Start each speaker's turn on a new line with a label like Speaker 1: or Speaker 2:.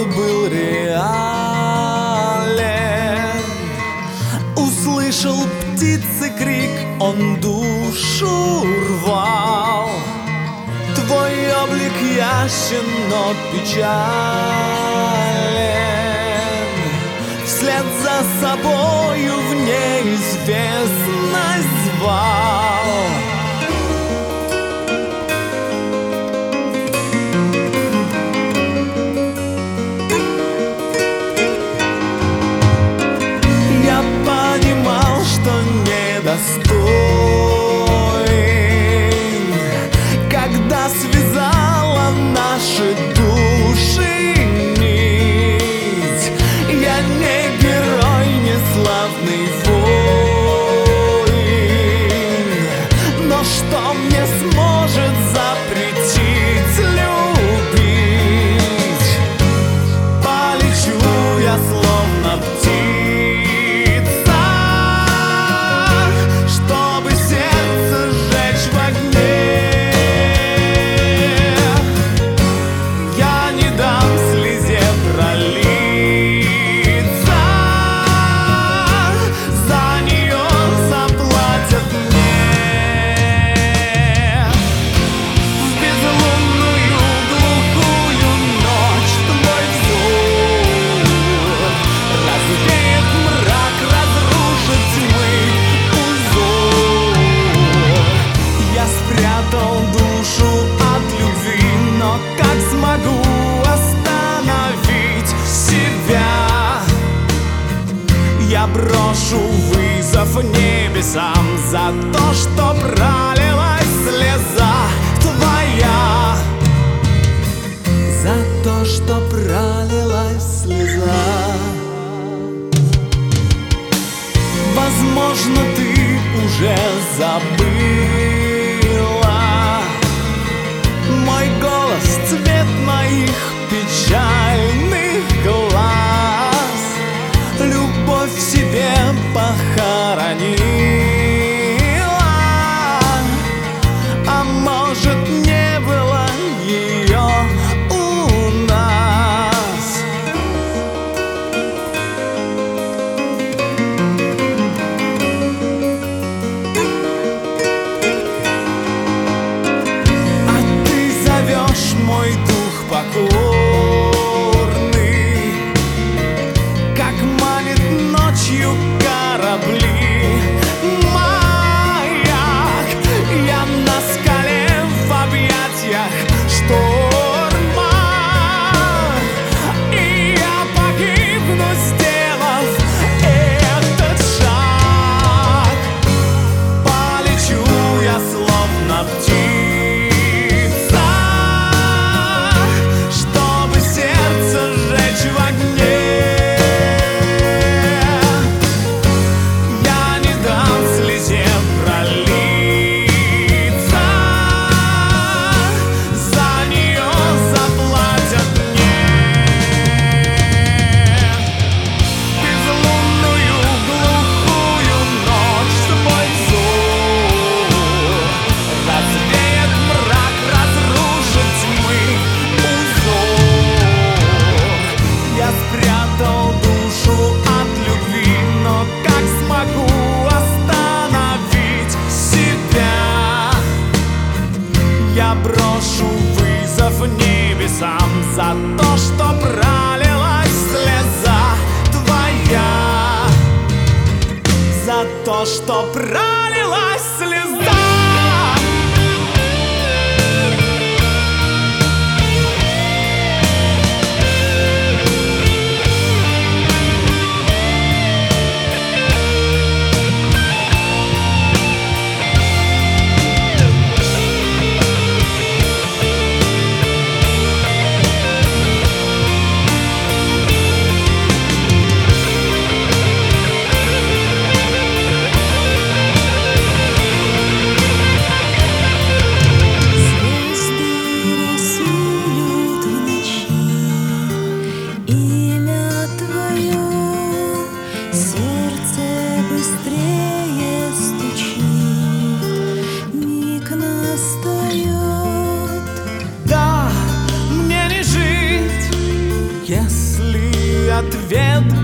Speaker 1: он был реален. Услышал птицы крик, он душу рвал. Твой облик ясен, но печален. Вслед за собою в неизвестность звал. Я понимал, что недостоин, когда связала наши души нить. Я не герой, не славный воин, но что мне сможет запретить любить? Полечу я словно птица, чтобы сердце сжечь в огне. Я не дам слезе пролиться, за нее заплатят мне. В безлунную глухую ночь твой взор развеет мрак, разрушит тьмы узор. Я спрятал душу от любви, но как смогу остановить себя? Я брошу вызов небесам за то, что пролилась слеза твоя. За то, что пролилась слеза. Возможно, ты уже забыла мой голос, цвет моих печальных глаз. Любовь в себе похоронила, а может, не было ее у нас. А ты зовешь мой дух покорный, как манит ночью корабли маяк. Я на скале в объятиях шторма, и я погибну, сделав этот шаг. Полечу я словно птица, чтобы сердце сжечь в огне. Я не дам слезе пролиться, за нее заплатят мне. Безлунную глухую ночь твой взор развеет мрак, разрушит тьмы узор. Я спрятал душу от любви, но как смогу остановить себя? Я брошу вызов небесам за то, что пролилась слеза твоя. За то, что пролилась слеза. ответ.